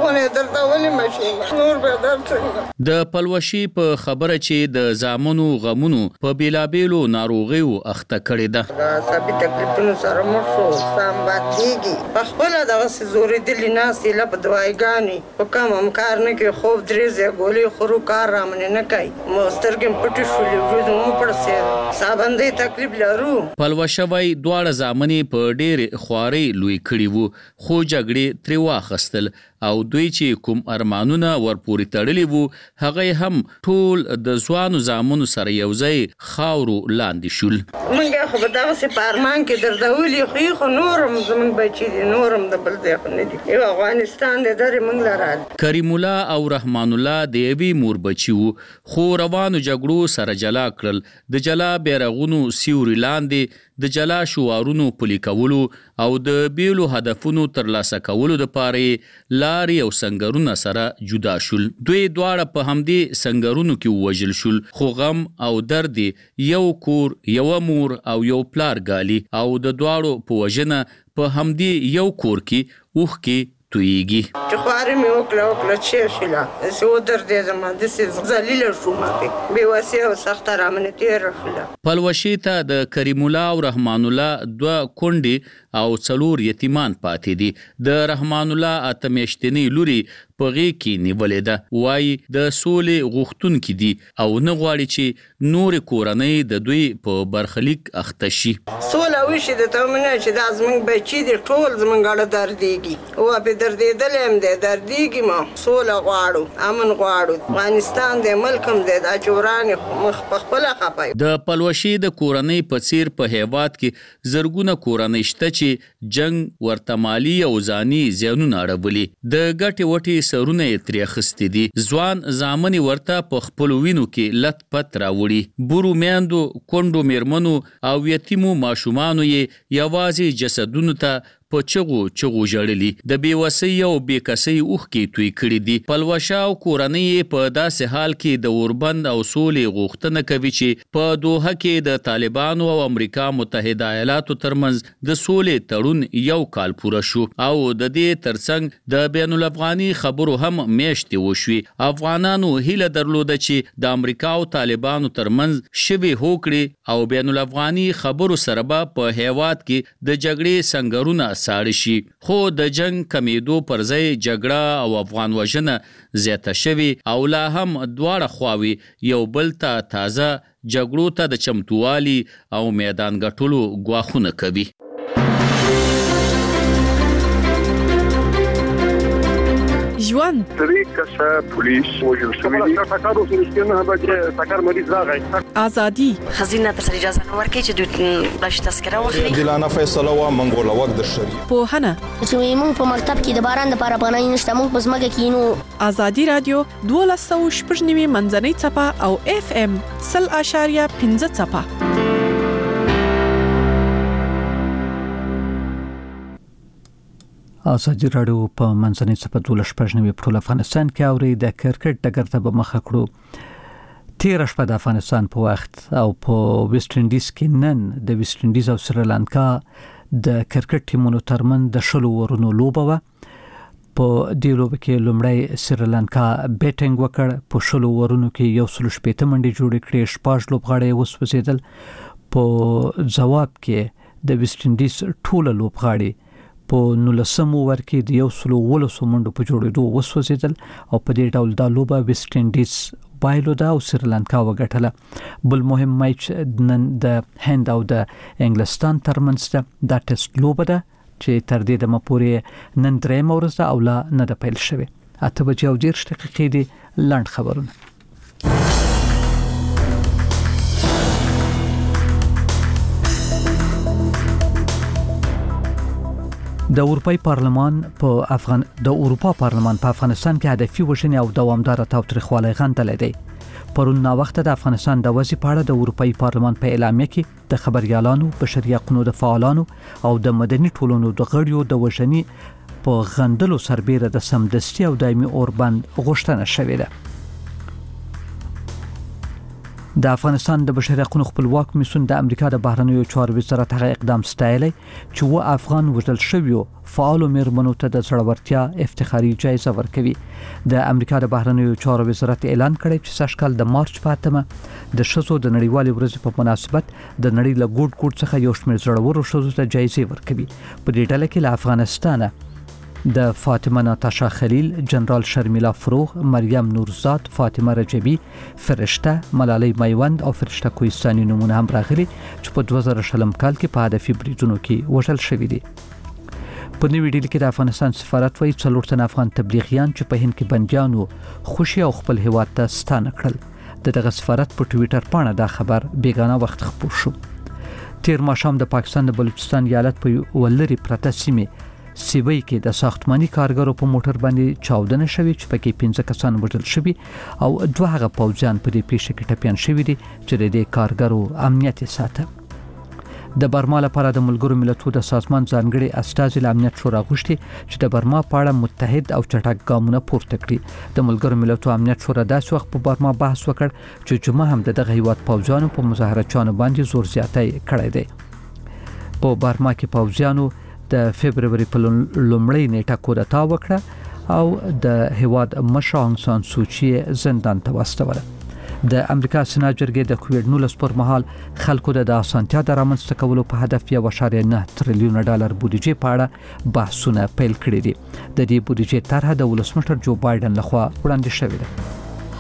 د پلوشي په خبره چې د زامنو غمونو په بیلابیلو ناروغیو اخته کړي ده. سبي تکلیفونو سره مخ شو سم باندېږي. په خپل دغه زوري دلی ناسي له دوايګانې په کوم کار نه کې خوب درې ګولې خورو کار رامنه نه کوي. مو سترګم پټې شولې وروځو مو پړسه صابندې تکلیف لرو. پلوشه وای دواړه زامنې په ډېر خواري لوی کړي وو خو جګړې ترې واخستل او دوی چې کوم ارمانونه ورپورې تړلي وو هغه هم ټول د ځوانو زامنو سره یو ځای خاورو لاندې شول. موږ خو به دغسې په ارمان کې دردولي خو نورم زموږ بچي دي نورم د بل ځای خو نه دي. یو افغانستان دی درې موږ لرال. کریم الله او رحمان الله د یوې مور بچي وو خو روانو جګړو سره جلا کړل. د جلا بیرغونو سیوري لاندې د جلا شعارونو پلي کولو او د بیلو هدفونو ترلاسه کولو دپاره لارې او سنګرونه سره جدا شول. دوی دواړه په همدې سنګرونو کې ووژل شول خو غم او درد یو کور یو مور او یو پلار ګالي او د دواړو په وژنه په همدې یو کور کې اوښ کې تویږي. چې خوارې مې وکړه چې شله زه ودردېدم داسې ذلیله شوم بې وسې او سخته رامنې تېره شوله. پلوشې ته د کریم الله او رحمان الله دوه کونډې او 4 یتیمان پاتې دي. د رحمان الله 8 میاشتنۍ لوري په غېږ کې نیولې ده. وایي د سولې غوښتونکي دي او نه غواړي چې نورې کورنۍ د دوی په برخلیک اخته شي. سوله وشي د تمنه چې دا زموږ بچي دي ټول زموږ اړه دردېږي او په دردېدلی هم دی دردېږي ما سوله غواړو امن غواړو. افغانستان دی ملک هم دی دا چې ورانې مخ په خپله خپه. د پلوشې د کورنۍ په څیر په هیواد کې زرګونه کورنۍ شته چې جنگ ورته مالي او ځاني زیانونه اړولي. د ګټې وټې سرونه یې ترې اخیستي دي. ځوان زامنې ورته په خپلو وینو کې لت پت راوړي. بورو میندو کونډو میرمنو او یتیمو ماشومانو یې یوازې جسدونو ته په چغو ژړلي. د بېوسۍ او بېکسۍ اوښکې توی کړي دي. پلوشه او کورنۍ یې په داسې حال کې د اوربند او سولې غوښتنه کوي چې په دوحه کې د طالبانو او امریکا متحده ایالاتو ترمنځ د سولې تړون یو کال پوره شو او د دې ترڅنګ د بین الافغاني خبرو هم میاشتې وشوي. افغانانو هیله درلوده چې د امریکا او طالبانو ترمنځ شوې هوکړې او بین الافغاني خبرو سره به په هیواد کې د جګړې سنګرونه ساړه شي. خو د جنگ کمیدو پر ځای جګړه او افغان وژنه زیاته شوي او لا هم دواړه خواوې یو بل ته تازه جګړو ته د چمتووالي او میدان ګټلو ګواښونه کوي. ژوند درې کسه پولیس وژل شوي دي. ټکر وسو نه به ټکر مریض راغی. ازادي خزینه تر اجازه نه ورکړي چې دوی بلش تذکره واخلي. دلانه فیصله وا منګول وخت د شری. پوهنه چې موږ په مکتب کې د باران لپاره پناه نشته موږ په ځمکه کې نو. ازادي رادیو 12.9 منځنۍ څپه او FM 0.5 څپه. ازادي راډیو په منځنۍ څپه 12.9 په ټول افغانستان کې اوري. د کرکټ ډګر ته به مخه کړو. تیر شپه د افغانستان په وخت او په ویسټ انډیز کې نن د ویسټ انډیز او سریلانکا د کرکټ ټیمونو ترمن د شلو ورونو لوبه و. په دې لوبه کې لومړی سریلانکا بیټینګ وکړ. په شلو ورونو کې 160 منډې جوړې کړې. 6 لوبغاړي وسوځیدل. په جواب کې د ویسټ انډیز ټول لوبغاړي په 19 اوور کې د 119 منډو په جوړېدو وسوځیدل او په دې ډول د لوبه ویسټ انډیز بایلو دا او سریلانکا وګټله. بل مهم میچ نن د هند او د انګلستان ترمنځ ده. دا ټیسټ لوبه ده چې تر دې دمه پورې نن درېیمه ورځ ده او لا نه ده پیل شوې. 8:10 دقیقې دي. لاند خبرونه. د اروپا پارلمان په افغانستان کې هدفي وژنې او دوامداره تاوتریخوالی غندلې دی. پرون نا وخت د افغانستان د وضعیت په اړه د اروپאי پارلمان په اعلامیه کې د خبريالانو، بشري حقوقو د فعالانو او د مدني ټولنو د غړیو د وژنې په غندلو سربېره د سمدستي او دایمي اوربند غوښتنه شوې ده. د افغانستان د بشري حقوقو خپلواک کمیسیون د امریکا د بهرنیو چارو وزارت هغه اقدام ستایلی چې افغان وژل شویو فعال میرمنو ته د زړورتیا افتخاري جایزه ورکوي. د امریکا د بهرنیو چارو وزارت اعلان کړی چې سږکال د مارچ په 8 د ښځو د نړیوالې ورځې په مناسبت د نړۍ له ګوټ څخه یو شمېر زړورو ښځو ته جایزې ورکوي. په دې ډله کې له افغانستانه د فاطمه ناتاشا خلیل، جنرال شرمیلا فروغ، مریم نورزاد، فاطمه رجبی، فرشته، ملالی میوند او فرشته کوهستاني نمونه هم راغلي چې په 2000 کال کې په هدفي بریدونو کې وژل شوي دي. په نوې ډیل کې د افغانستان سفارت وايي 4 تن افغان تبلیغیان چې په هند کې بنديانو خوشي او خپل هیواد ته ستانه کړل. دغه سفارت په ټوئیټر باندې دا خبر بیگانه وخت خپور شو. تیر ماښام د پاکستان د بلوچستان ایالت په ولري پرته سیمه سیوی کې د ساختماني کارګرو په موټر باندې چاودنه شوې چې پکې 15 کسان وژل شوي او 2 هغه پوځیان په دې پیښه کې ټپيان شوي دي چې د دې کارګرو امنیت ساته. د برما لپاره د ملګرو ملتونو د سازمان ځانګړي استازي امنیت شورا غوښتي چې د برما په اړه متحد او چټک ګامونه پورته کړي. د ملګرو ملتونو امنیت شورا داسې وخت په برما بحث وکړ چې جمعه هم دغه هیواد پوځیانو په مظاهرچیانو باندې زور زیاتی کړی دی. په برما کې پوځیانو د فبرवरी په لومړۍ نیټه کودتا وکړه او د هیواد مشر اونګ سان سوچي زندان ته واستوله. د امریکا سېنات جرګې د کووډ-19 پر مهال خلکو د اسانتیا د رامنځته کولو په هدف 1.9 تریلیون ډالر بودیجه په اړه بحثونه پیل کړي دي. د دې بودیجې طرحه د ولسمشر جو بایدن لخوا وړاندې شوې ده.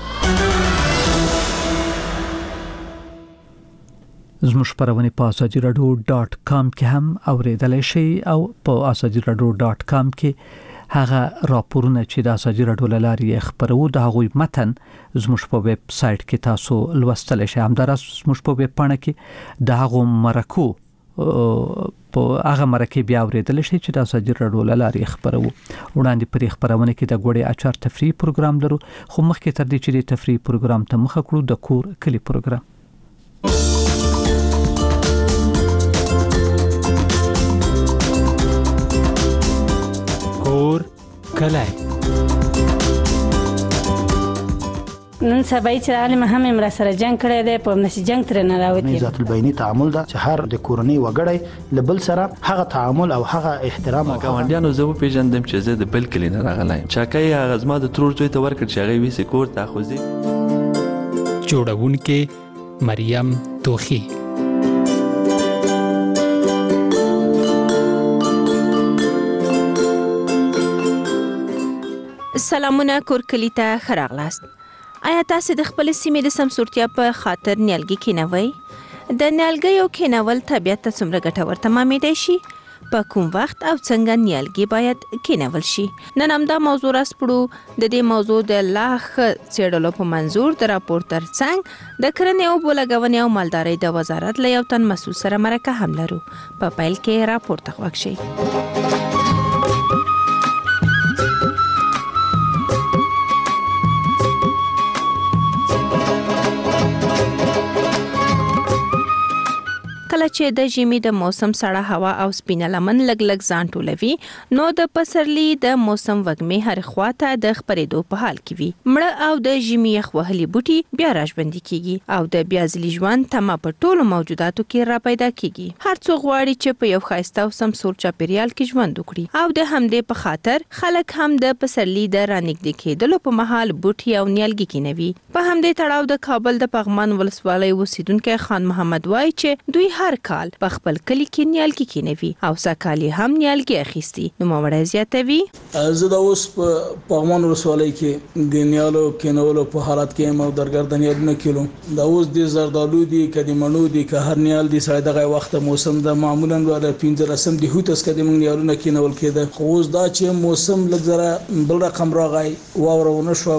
زموږ خبرونه په asajiradyo.com کې هم اوریدلای شئ او په asajiradyo.com کې هغه راپورونه چې د اساجي راډیو لارې خبرو د هغوی متن زموږ په ویب سټ کې تاسو لوستلی شئ. همداراز زموږ په ویب پاڼه کې د هغو مرکو په هغه مرکه بیا اوریدل شي چې د اساجي راډیو لارې خبرو. وړاندې پر خبرونه کې د ګوړې اچار تفریحي پروګرام درو، خو مخکې تر دې چې د تفریحي پروګرام ته مخه کړو د کور کلی پروګرام. کور کلی نن سبا چې عالم هم امر سره جنگ کړی دی، په نشي جنگ تر نه راوتی. ذات البینی تعامل دا چې هر د کورنۍ وګړی لبل سره هغه تعامل او هغه احترام او ګاونډیانو زه په پیژندم چې زه د بل کلی نه راغلایم. چاکای هغه زما د ترور زوی ته ورکړ چې هغه ویسې کور ته خوځي. جوړونکې مریم توخی. سلامونه کور کلی ته خراغلاست. آیا تاسو د خپل سیمې د سمسورتیا په خاطر نیالګي کینوي؟ د نیالګیو کینول طبیعت ته څومره ګټور تمامېدای شي؟ په کوم وخت او څنګه نیالګي باید کینول شي؟ نن همدا موضوع راسپړو. د دې موضوع د لا ښه څېړلو په منظور د راپور ترڅنګ د کرنې او بولګونې او مالدارۍ د وزارت له یو تن مسؤل سره مرکه هم لرو. په پیل کې راپور ته غوږ شئ. کله چې د ژمي د موسم سړه هوا او سپینه لمن لګ ځان ټولوي، نو د پسرلي د موسم وږمې هر خواته د خپرېدو په حال کې وي. مړه او د ژمي یخ وهلي بوټي بیا راژوندي کیږي او د بیا ځلي ژوند تمه په ټولو موجوداتو کې را پیدا کیږي. هر څوک غواړي چې په یو ښایسته او سمسور چاپیریال کې ژوند وکړي او د همدې په خاطر خلک هم د پسرلي د رانږدې کېدلو په مهال بوټي او نیالګي کینوي. په همدې تړاو د کابل د پغمان ولسوالۍ اوسیدونکو خان محمد وایي چې دوی هر هر کال په خپل کلی کې نیالګي کینوي او سکالي هم نیالګي اخیستي. نو مړه زیاتوي زه د اوس په پغمان ولسوالۍ کې د نیالو کینولو په حالت کې مو درګردن یادونه کړو. دا اوس د زردالو دي کدي منو دي که هر نیال دي سړی دغه وخت موسم د معمولا د 15 د هوتس کدي موږ نیالونه کینول کېده. خو اوس دا چې موسم لږ بل رقم راغی واورونه شو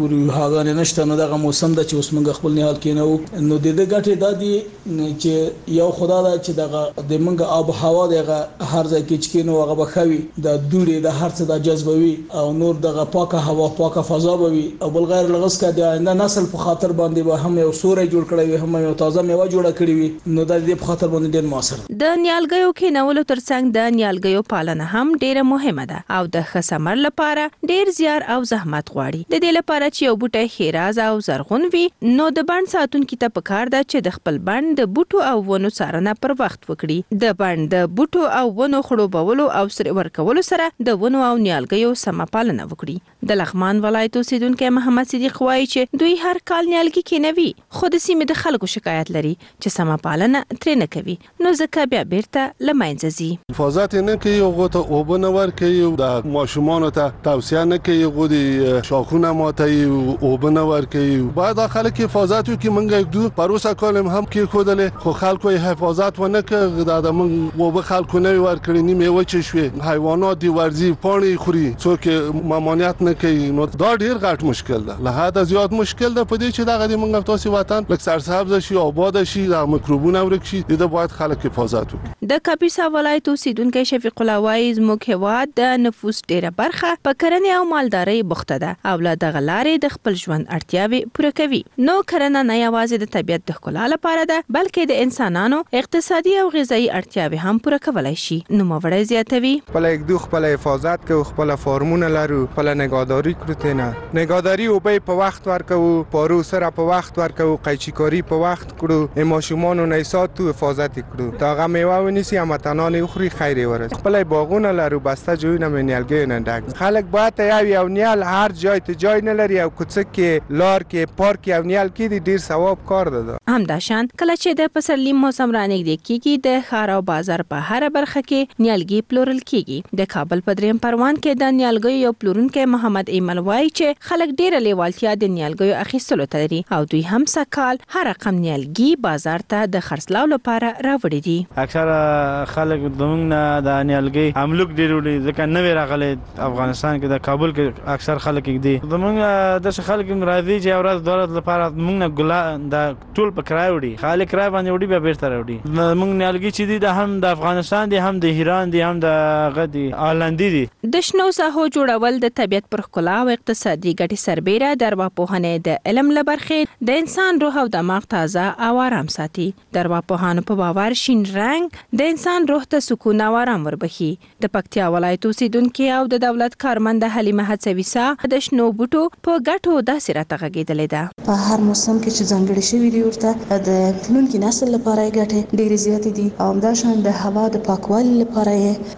هغه نشته نو دغه موسم د چې اوس موږ خپل نیال کینو نو د دې ګټه د دې چې یو خدای دا چې دغه د موږ آب هوا دغه هر ځای کې چې نو هغه بخوي د دوړې د هر څه د جذبوي او نور دغه پاکه هوا پاکه فضا بوي او بل غیر لغس کا د آینده نسل په خاطر باندې به هم یو سوري جوړ کړی وي هم یو تازه میوه جوړ کړی وي نو د دې په خاطر باندې ډېر موثر. د نیالګیو کینولو ترڅنګ د نیالګیو پالنه هم ډیره مهمه ده او د خسمر لپاره ډیر زیار او زحمت غواړي. د دې لپاره چې یو بوټی خیراز او زرغون وي نو د بند ساتونکو ته پکار ده چې د خپل بند د بوټو او ونو څارنه پر وخت وکړي. د بند د بوټو او ونو خړوبولو او سره ورکولو سره د ونو او نیالګیو سم پالنه وکړي. د لغمان ولایت اوسیدونکو محمد صدیق وایي چې دوی هر کال نیالګي کینوي خو د سیمې د خلکو شکایت لري چې سم پالنه ترې نه کوي نو ځکه بیا بیرته لمنځه ځي. حفاظت نه کوي او ته اوبه ور کوي د ماشومان ته توصیه نه کوي غوډي شاخونه ماته او بنور کوي. باید خلک حفاظت وکړي. منګه دو پروسه کولم هم کې خودله خو خلکو حفاظت ونه کړ د من او خلکو نه ور کړی نیمه وچ شوي حیوانات دی ورزي پانی خوري څوک مامانیت نه کوي نو دا ډیر غټ مشکل ده. له حد زیات مشکل ده په دې چې دغه د منګه تاسو وطن لک سرسبز شي آباد شي د میکروبونه ورک شي د باید خلک حفاظت وکړي. د کاپیسا ولایت اوسیدونکو شفیق الله وایي زموږ هواد د نفوس ډیره برخه په کرنې او مالدارۍ بوخته ده او له دغه لارې د خپل ژوند اړتیاوي پوره کوي. نو کرنه نه یوازې د طبيعت د ښکلا لپاره ده بلکې د انسانانو اقتصادي او غذایی اړتیاوي هم پوره کولای شي. نو مړه زیاتوي خپل یک دو خپل حفاظت کو خپل فارمونه لرو خپل نگهداری کړو نه نگهداری او په وخت ورکو پارو سره په وخت ورکو قیچیکاری په وخت کړو ماشومان نه ساتو حفاظت کړو تا هغه میوه ونیسي امتنان خوري خیر ورس خپل باغونه لرو بسته جوړ نه نیالګي نه ډک خلک باید یو نیال هر جای ته جای نه لري او کوڅه کې لار کې پارک او نیال کې ډیر ثواب کار ده. همداشان کله چې د پسرلی موسم رانږدې کیږي د ښار او بازار په هر برخه کې نیالګي پلورل کیږي. د کابل په دریم پروان کې د نیالګیو یو پلورونکو محمد ایمل وایي چې خلک ډیر لیوالتیا د نیالګیو اخیستلو ته لري او دوی هم سکال هر رقم نیالګي بازار ته د خرڅلاو لپاره راوړي دي. اکثره خلک دمنګ د نیالګي عملوک ډیر وړي ځکه نو راغلي افغانستان کې د کابل کې اکثر خلک دي دمنګ د خلک راځي چې اورز دولت لپاره موږ نه ګلا د ټول په کرای وړي خالق کرای باندې وړي به بیرته راوړي. موږ نیالګي چې دي د هم د افغانستان دي هم د ایران دي هم د غدي هالندي دي. د شنو ساحو جوړول د طبيعت پر ښکلا او اقتصادي ګټې سربېره د ارواپوهنې د علم لبرخې د انسان روح او دماغ تازه او آرام ساتي. د ارواپوهانو په باور شین رنګ د انسان روح ته سکون او آرام وربخي. د پکتیا ولایت اوسیدونکو او د دولت کارمند حلیمه حڅویسا د شنو بوټو په ګټو داسې راته غږېدلې ده. په هر موسم کې چې ځانګړي شوي دي ورته د تلونکي نسل لپاره ګټې ډېرې زیاتې دي او همداشان د هوا د پاکوالي لپاره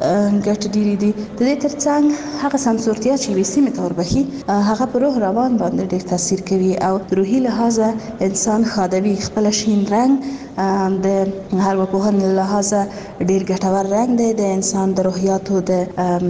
ګټې ډېرې دي. د دې ترڅنګ هغه سمسورتیا چې یوې سیمې ته وربخي هغه په روح روان باندې ډېر تاثیر کوي او روحي لحاظه انسان خادوي. خپل شین رنګ د ارواپوهنې لحاظه ډېر ګټور رنګ دی د انسان د روحیاتو د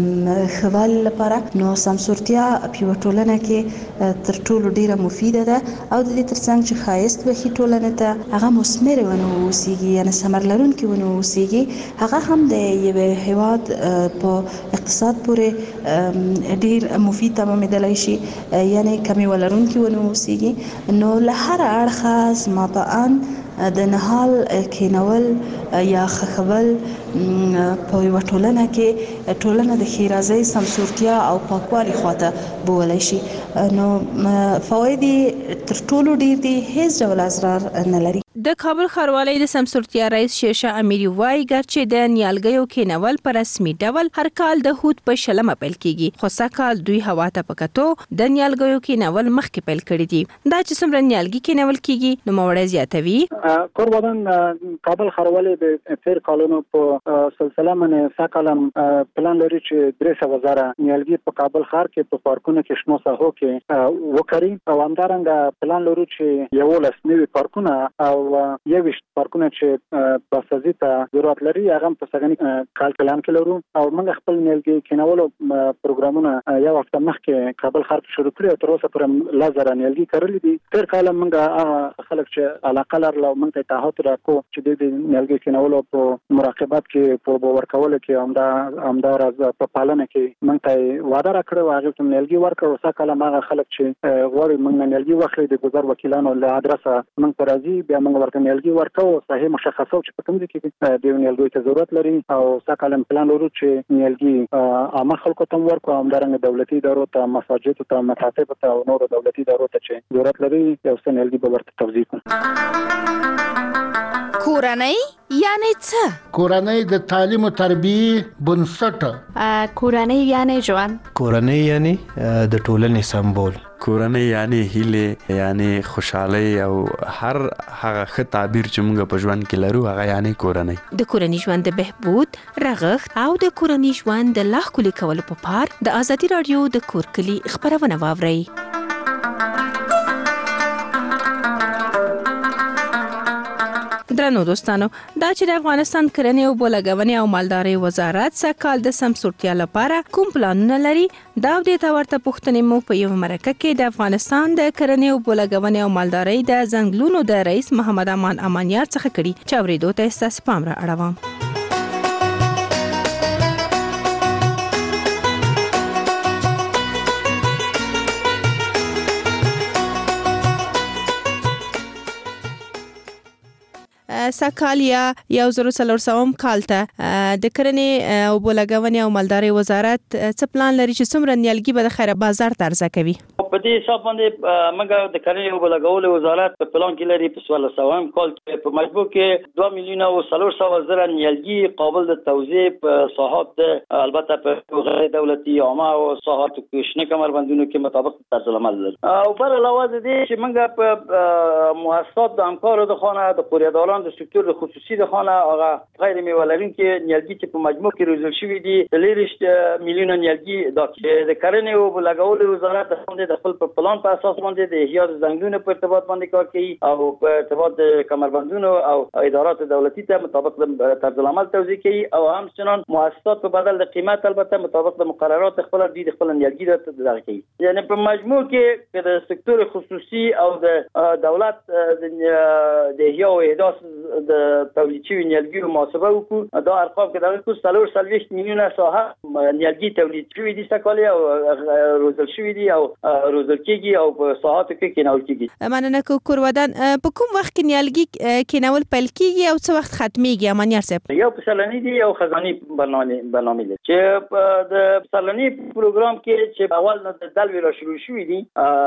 ښه لپاره. نو سمسورتیا په ټولنه کې تر ټولو ډیره مفیده ده او د دې ترڅنګ چې ښایست وکړي ټولنې ته هغه مثمر ونه اوسیږي یعنې ثمر لرونکي ونه اوسیږي هغه هم د یوې هیواد په اقتصاد پورې ډیر مفید تمامېدلی شي یعنې کمې ولرونکي ونه اوسیږي. نو له هر اړخه زما په ان د نهال کینول یا خخول په یوه ټولنه کې ټولنه د ښېرازۍ سمسورتیا او پاکوالي خواته بولی شي. نو فواید تر ټولو ډیر دي هیڅ ډول اضرار نه لري. د کابل ښاروالۍ د سمسورتیا رئیس شیرشاه امیري وایي ګرچې د نیالګیو کینول په رسمي ډول هر کال د هوت په شلمه پیل کیږي خو سږکال دوی هوا ته په کتو د نیالګیو کینول مخکې پیل کړي دي. دا چې څومره نیالګي کینول کیږي نوموړی زیاتوي. قربان کابل ښاروالۍ د تیر کالونو په سلسله باندې سږکال پلان لري چې 300 زره نیالګي په کابل ښار کې په پارکونو کې شنو ساحو کې وکړي او همدارنګه پلان لري چې 11 نوي پارکونه او 21 پارکونه چې بسازي ته ضرورت لري هغه په سګنی کال پلان کې لرو او موږ خپل نیلګي کینولو پروګرامونه یو هفته مخکې کابل ښار کې شروع کړی او تر اوسه پورې لازر نیلګي کړل دي تر کال موږ خلک چې علاقه لرله موږ ته تعهد راکو چې د نیلګي کینولو په مراقبت کې په باور کول کې همدا راز په پالنه کې موږ ته وعده راکړو هغه ته نیلګي ورکړو څا کله ما خلک چې غوړي موږ نیلګي واخلي د گذر وکیلانو له ادرسه موږ پر راځي بیا موږ ورته نیلګي ورکو صحیح مشخصو چې په کوم ځای کې د نیلګي ته ضرورت لري او څا کله پلان ورو چې نیلګي عامه خلکو ته ورکو همدارنګه دولتي ادارو ته مساجد ته مکاتب ته او نور دولتي ادارو ته چې ضرورت لري یو څه نیلګي به ورته توزیع کړو. کورنۍ یعنی څه؟ کورنۍ د تعلیم او تربیه بنسټ. کورنۍ یعنی ژوند. کورنۍ یعنی د ټولنې سمبول. کورنۍ یعنی هیله یعنی خوشحالي او هر هغه ښه تعبیر چې موږ په ژوند کې لرو هغه یعنی کورنۍ. د کورنۍ ژوند د بهبود رغښت او د کورنۍ ژوند د لا ښکلي کولو په پار د ازادي رادیو د کور کلي خبرونه واورئ. درنو دوستانو دا چې د افغانستان کرنې او بولګونې او مالدارۍ وزارت سږکال د سمسورتیا لپاره کوم پلانونه لري دا د دې ورته پوښتنې مو په یو مرکه کې د افغانستان د کرنې او بولګونې او مالدارۍ د ځنګلونو د رئیس محمد امان امانیار څخه کړي چې اورېدو ته ستاسو پام را اړوم. سږکال یا 1400 کال ته د کرنې او بولګونې او مالدارۍ وزارت څه پلان لري چې څومره نیالګي به د خیر بازار ته عرضه کوي؟ په دې حساب باندې موږ د کرنې او بولګولو وزارت په پلان کې لري په 1400 کال کې په مجموع کې 2 میلیونه او 300 زره نیالګي قابل د توزیع په ساحات البته په غیر دولتي عامه او ساحات کوشنه کمربندونو کې مطابق طرز العمل لري او بر علاوه دې چې موږ په مؤسسات د همکارو د خانه د قریاداران د سکتور خصوصي د خانه هغه غیر میوه لرونکي نیالګي چې په مجموع کې روزل شوی دي 3 میلیونه نیالګي د کرنې او بولګولو وزارت د خپل په پلان په اساس باندې د احیاء ځنګلونو په ارتباط باندې کار کوي او په ارتباط د کمربندونو او ادارات دولتي ته مطابق د طرز العمل توزیع کوي او همچنان مؤسسات په بدل د قیمت البته مطابق د مقررات خپل د خپل نیالګي دغه کوي یعنی په مجموع کې د سکتور خصوصي او د دولت د احیاء او احداث د تولید شوی نیالګي محاسبه وکړو دا ارقام کې دغه 340 میلیونه ساحه نیالګي تولید شوی دي سکالي او روزل شوی دي او روزل کېږي او په ساحاتو کې کېنول کېږي. مننه کوروادان په کوم وخت کې نیالګي کېنول پیل کېږي او څه وخت ختميږي امانیار صاحب؟ یو پسرلنی دی او خزاني برنامه دی چې د پسرلنی پروګرام کې چې اول نه د دل ویلا شروع شوی دي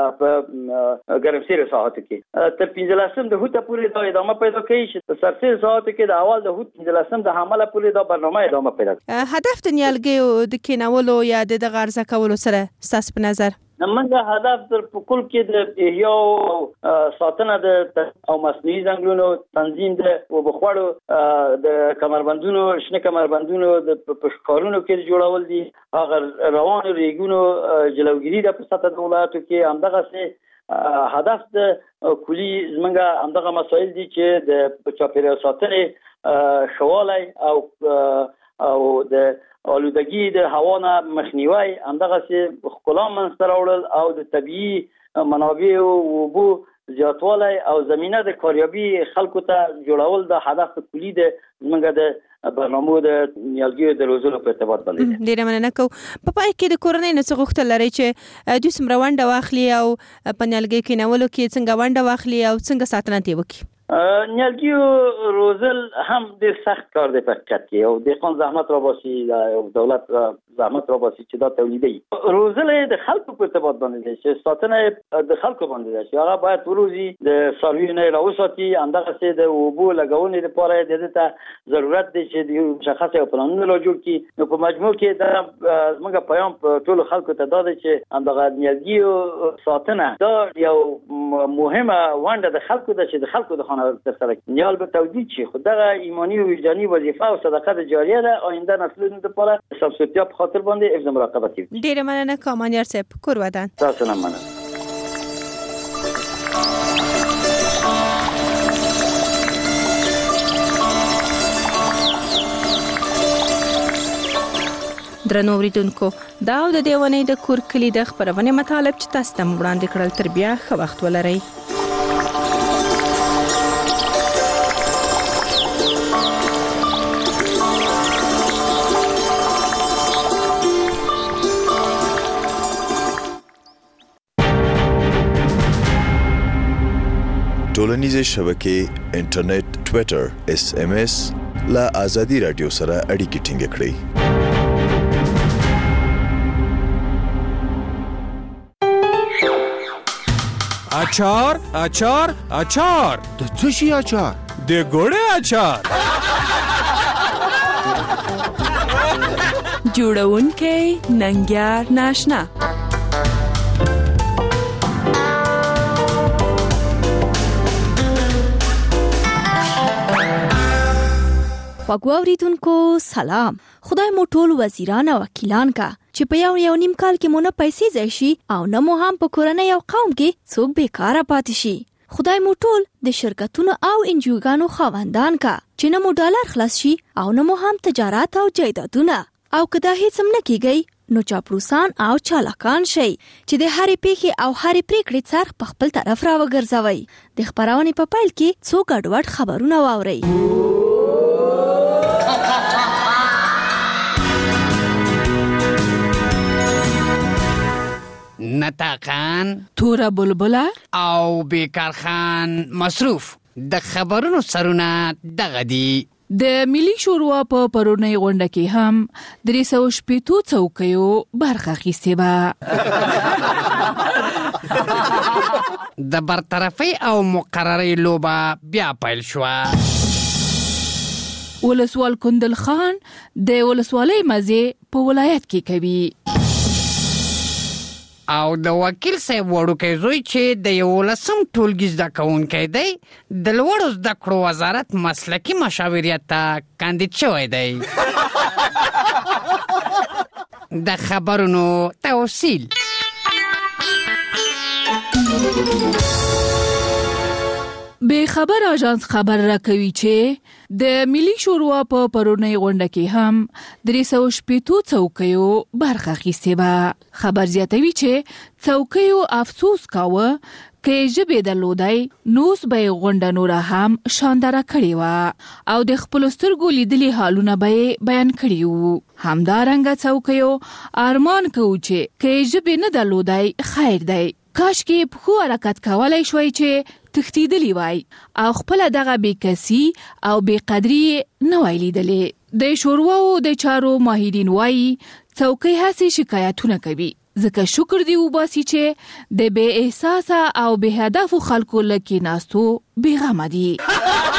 په ګرمسیر ساحاتو کې تر 15 د هوته پورې دا ادامه پیدا کوي چې سرسیر ساحاتو کې د اول د هوت 15 د حمله پورې دا برنامه ادامه پیدا کوي. هدف د نیالګي د کېنولو یا د غرضه کولو سره ستاسو په نظر موږ هدف در په کل کې د احیاء او ساتنه د او مصنوعي ځنګلونو تنظیم د وبخوړو د کمربندونو شنه کمربندونو د پښکارونو کې جوړول دي هغه روان ریګونو جلوګیری د په سطح دولتو کې همدغه سه هدف د کلی زمونږ همدغه مسایل دي چې د چاپیریال ساتنې خواله او د اولودګي د هوا نه مخنیوي همدغه سه خپل منځ راوړل او د طبيعي منابع او بو زیاتوالی او زمينه د کاریابي خلکو ته جوړول د هدف کلی د زمونږ د برنامه د نیالګي د روزلو په ارتباط باندې. ډیره مننه کوم. په پای کې د کورنۍ نه څه غوښتل لري چې دوی سمره ونده واخلي او په نیالګي کې نولو کې څنګه ونده واخلي او څنګه ساتنه دی وکړي؟ نیالګي روزل هم ډېر سخت کار دی په حقیقت کې او د خان زحمت را باسي او دولت زحمت را باسي چې دا تولیدي روزل د خلکو په ارتباط باندې دی چې ساتنه د خلکو باندې دی چې هغه باید وروزي د سارویونه راوساتي همدغه سه د اوبو لګونې لپاره د دې ته ضرورت دی چې د مشخصه او پلانونه لا جوړ کړي نو په مجموع کې دا موږ پیغام ټول خلکو ته دا دی چې همدغه نیالګي ساتنه دا یو مهمه ونده د خلکو د چې د خلکو د تر سره نیال به تولید شي خو دغه ایمانی او وجداني وظیفه او صدقه جاریه ده آینده نسلونو لپاره سمسورتیا په خاطر باندې حفظ مراقبت کوي. ډیره مننه کامانیار صاحب کورودان. تاسو نه مننه. درنو اوریدونکو دا د دې ونې د کور کلي د خپرونې مطالب چې تاسو ته وړاندې کړل تر بیا ښه وخت ولرئ. ټولنیزې شبکې انټرنیټ ټویټر SMS لا آزادي رادیو سره اړیکې ټینګ کړئ. اچار اچار اچار د څه شي اچار؟ د ګوړې اچار. جوړونکې ننګیار ناشنا. خوږو اوریدونکو سلام. خدای مو ټول وزیران او وکیلان کا چې په یو نیم کال کې مو نه پیسې ځای شي او نه مو هم په کورنۍ او قوم کې څوک بیکاره پاتې شي. خدای مو ټول د شرکتونو او انجیوګانو خاوندان کا چې نه مو ډالر خلاص شي او نه مو هم تجارت او جایدادونه. او که دا هیڅ هم نه کیږي نو چاپلوسان او چالاکان شي چې د هرې پیښې او هرې پریکړې څرخ په خپل طرف را وګرځوي. د خبرونې په پیل کې څو ګډوډ خبرونه واورئ. نطاقان، توره بلبله او بیکار خان مصروف. د خبرونو سرونه دغه دي. د ملي شورا په پرونی غونډه کې هم 360 څوکیو برخه اخیستې وه. د برطرفي او مقرري لوبه بیا پیل شوه. ولسوال کندل خان د ولسوالۍ مزې په ولایت کې کوي. او د وکیل صاحب وړوکی زوی چې د 11م ټولګي زده کوونکی دی د لوړو زده کړو وزارت مسلکي مشاوریت ته کاندید شوی دی. د خبرونو توصیل. به خبر آژانس خبر راکوي چې د ملي شورا په پرونی غونډه کې هم 360 څوکیو برخه اخیستې وه. خبر زیاتوي چې څوکیو افسوس کاوه که ژبې درلودی نوس به یې غونډه نوره هم شانداره کړې وه او د خپلو سترګو لیدلي حالونه به یې بیان کړي وو. همدارنګه څوکیو ارمان کوو چې که ژبې نه درلودی خیر دی، کاش کې پخو حرکت کولای شوی چې تښتیدلی وای او خپل دغه بیکسی او بیقدری نه وای لیدلې. د شوراو د چارو ماهرین وای څوکۍ هڅې شکایتونه کوي ځکه شکر دی وباسي چې د بې احساسه او بې هدفو خلکو له کېناستو بېغمه دي.